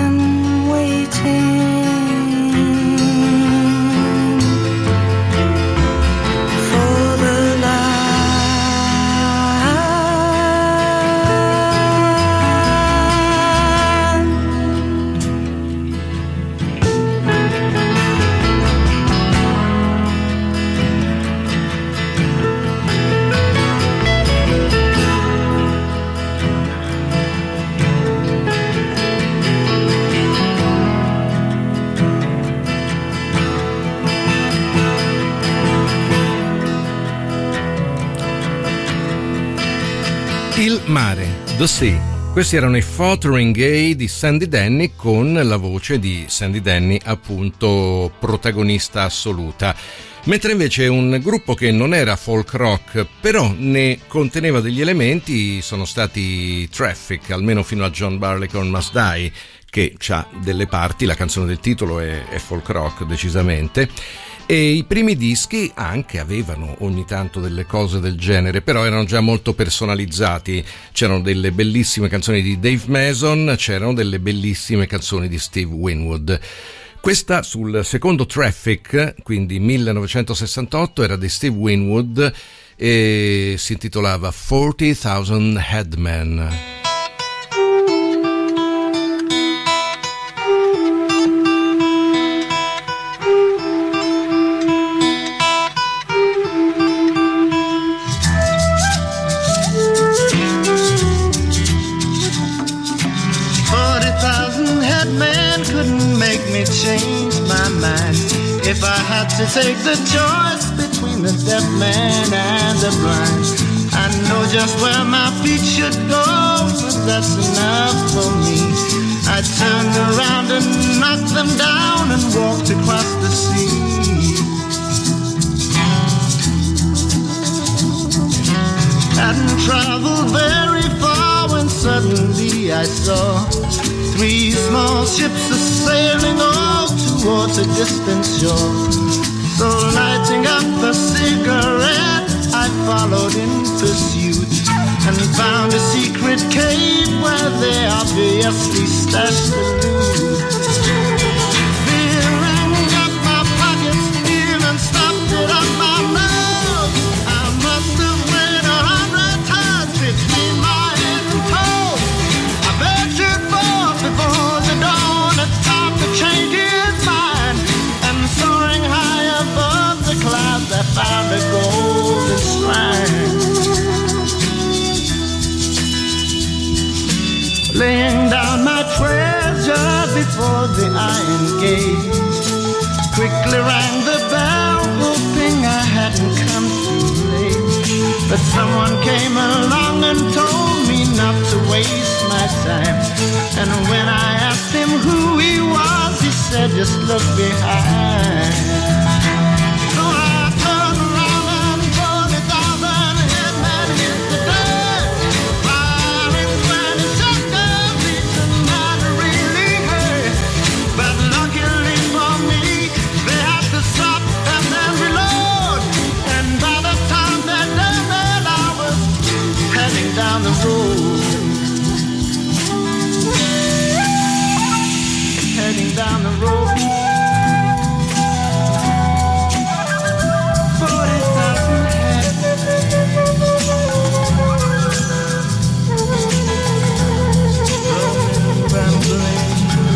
I'm waiting for the Il mare, The Sea. Questi erano i Fotheringay di Sandy Denny, con la voce di Sandy Denny appunto protagonista assoluta. Mentre invece un gruppo che non era folk rock però ne conteneva degli elementi sono stati Traffic, almeno fino a John Barleycorn Must Die, che ha delle parti, la canzone del titolo è, è folk rock decisamente. E i primi dischi anche avevano ogni tanto delle cose del genere, però erano già molto personalizzati. C'erano delle bellissime canzoni di Dave Mason, c'erano delle bellissime canzoni di Steve Winwood. Questa sul secondo Traffic, quindi millenovecentosessantotto, era di Steve Winwood e si intitolava forty thousand Headmen. me change my mind. If I had to take the choice between the deaf man and the blind, I know just where my feet should go, but that's enough for me. I turned around and knocked them down and walked across the sea. Hadn't traveled very far when suddenly I saw three small ships a-sailing all towards a distant shore. So lighting up a cigarette, I followed in pursuit and found a secret cave where they obviously stashed the loot. Fearing up my pockets, even stopped it up my nose. I must have weighed a hundred tons between my head and toes. I ventured forth before the dawn, a time to change his mind, and soaring high above the clouds I found a golden shrine. Laying down my treasure before the iron gate, quickly rang the bell, hoping I hadn't come too late. But someone came along and told me not to waste my time. And when I asked him who he was, he said, just look behind. So I turned around and forty thousand headmen hit the dirt, firing twenty shotguns, each man really hurt. But luckily for me, they had to stop and then reload. And by the time they'd done that, I was heading down the road. Heading down the road. Forty thousand rolling, rambling,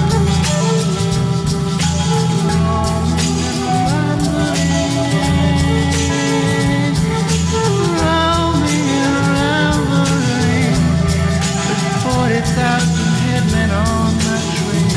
roaming, rambling, with forty thousand headmen on my train.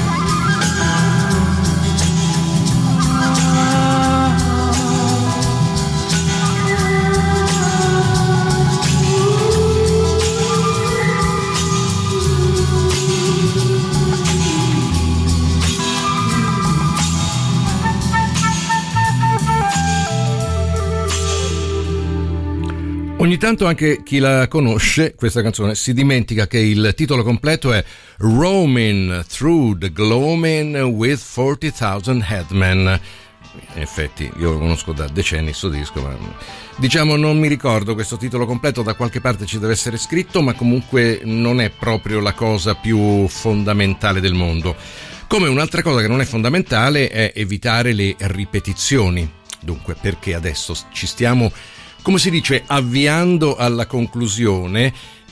Ogni tanto anche chi la conosce, questa canzone, si dimentica che il titolo completo è Roaming Through the Gloaming with forty thousand Headmen. In effetti io lo conosco da decenni sto disco, ma diciamo non mi ricordo questo titolo completo, da qualche parte ci deve essere scritto, ma comunque non è proprio la cosa più fondamentale del mondo. Come un'altra cosa che non è fondamentale è evitare le ripetizioni. Dunque, perché adesso ci stiamo, come si dice, avviando alla conclusione,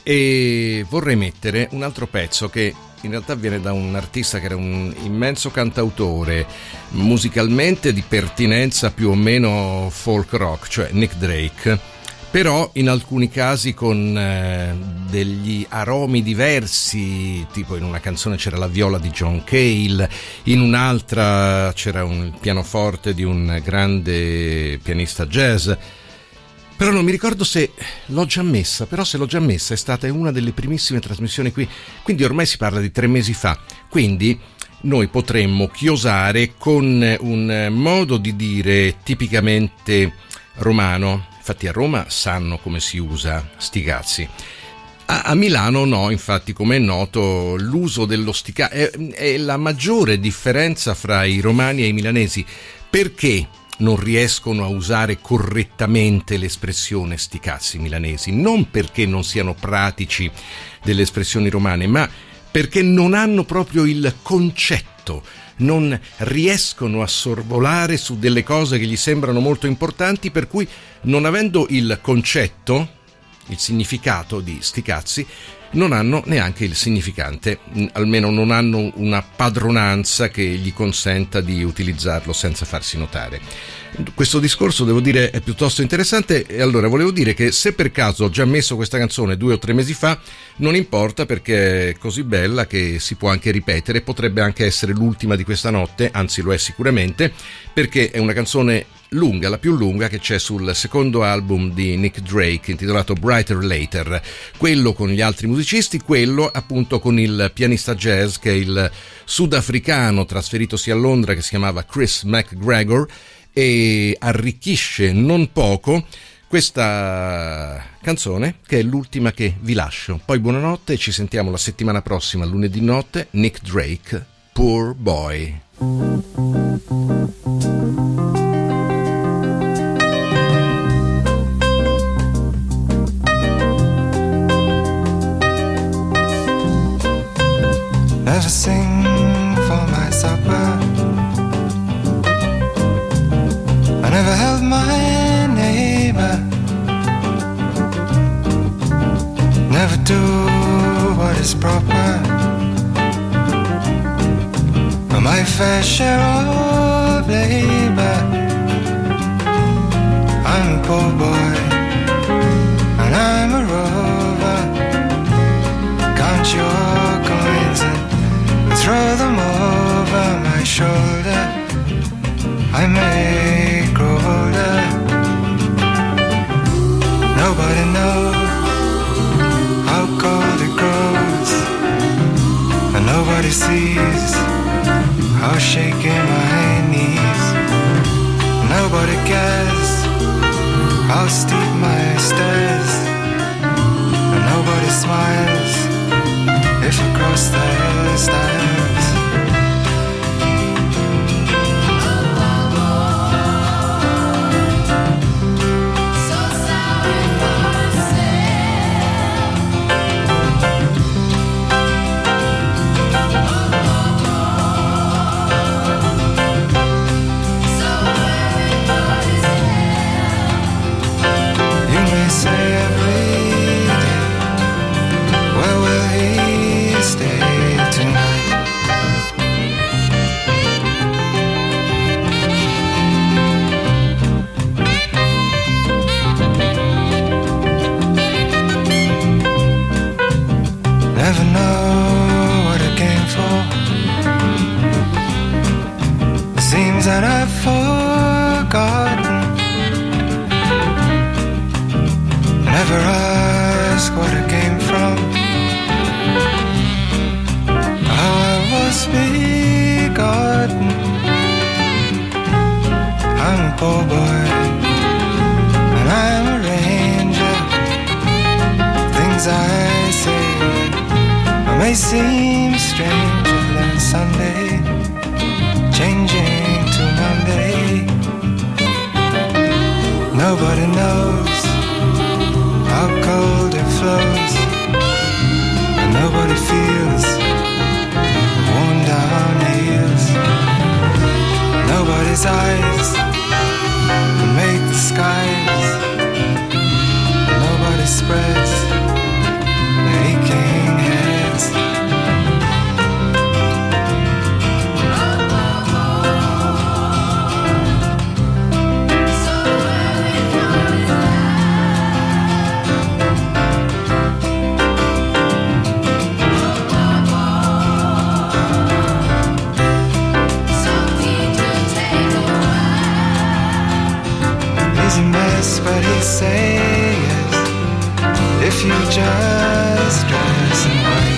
e vorrei mettere un altro pezzo che in realtà viene da un artista che era un immenso cantautore, musicalmente di pertinenza più o meno folk rock, cioè Nick Drake, però in alcuni casi con eh, degli aromi diversi, tipo in una canzone c'era la viola di John Cale, in un'altra c'era un pianoforte di un grande pianista jazz. Però non mi ricordo se l'ho già messa, però se l'ho già messa è stata una delle primissime trasmissioni qui, quindi ormai si parla di tre mesi fa, quindi noi potremmo chiosare con un modo di dire tipicamente romano. Infatti a Roma sanno come si usa sti cazzi. A, a Milano no, infatti, come è noto, l'uso dello sti cazzi è, è la maggiore differenza fra i romani e i milanesi. Perché non riescono a usare correttamente l'espressione sti cazzi milanesi? Non perché non siano pratici delle espressioni romane, ma perché non hanno proprio il concetto, non riescono a sorvolare su delle cose che gli sembrano molto importanti, per cui non avendo il concetto, il significato di sti cazzi, non hanno neanche il significante, almeno non hanno una padronanza che gli consenta di utilizzarlo senza farsi notare. Questo discorso, devo dire, è piuttosto interessante, e allora volevo dire che se per caso ho già messo questa canzone due o tre mesi fa, non importa, perché è così bella che si può anche ripetere, potrebbe anche essere l'ultima di questa notte, anzi lo è sicuramente, perché è una canzone lunga, la più lunga che c'è sul secondo album di Nick Drake, intitolato Brighter Later, quello con gli altri musicisti, quello appunto con il pianista jazz che è il sudafricano trasferitosi a Londra, che si chiamava Chris McGregor, e arricchisce non poco questa canzone, che è l'ultima che vi lascio. Poi buonanotte e ci sentiamo la settimana prossima, lunedì notte. Nick Drake, Poor Boy. Never sing for my supper. I never held my neighbor. Never do what is proper. My fair share of labor. I'm a poor boy and I'm a rover. Count your coins and throw them over my shoulder. I may grow older. Nobody knows how cold it grows, and nobody sees how shaky my knees. Nobody cares how steep my stairs, and nobody smiles if I cross their stairs. Never know what I came for. It seems that I've forgotten. Never ask what I came from. How I was begotten. I'm a poor boy and I'm a ranger. Things I say may seem stranger than Sunday, changing to Monday. Nobody knows how cold it flows, and nobody feels worn down heels. Nobody's eyes can make the skies. Nobody spreads the aching heads. But he says, if you just dress in white.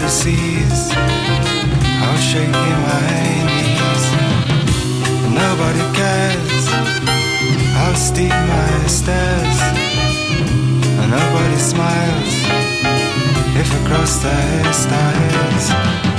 nobody sees how shaky my knees. Nobody cares how steep my stairs. And nobody smiles if I cross their stairs.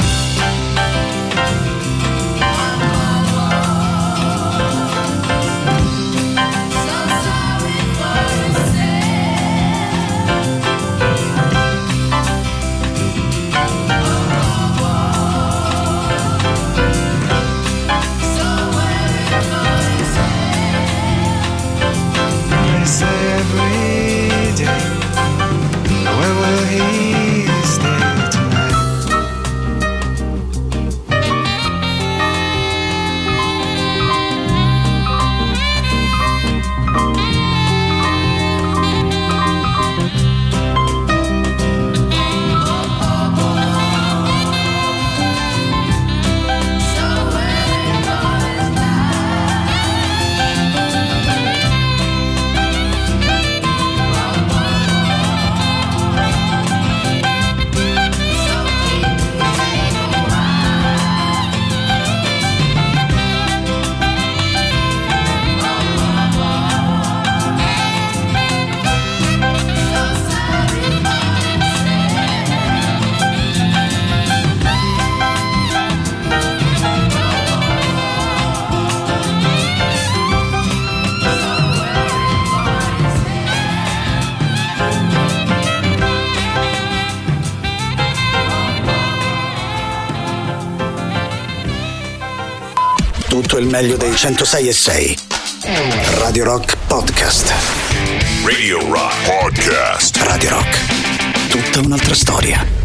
Every day, where will he stay tonight? Tutto il meglio dei centosei e sei. Radio Rock Podcast. Radio Rock Podcast. Radio Rock. Tutta un'altra storia.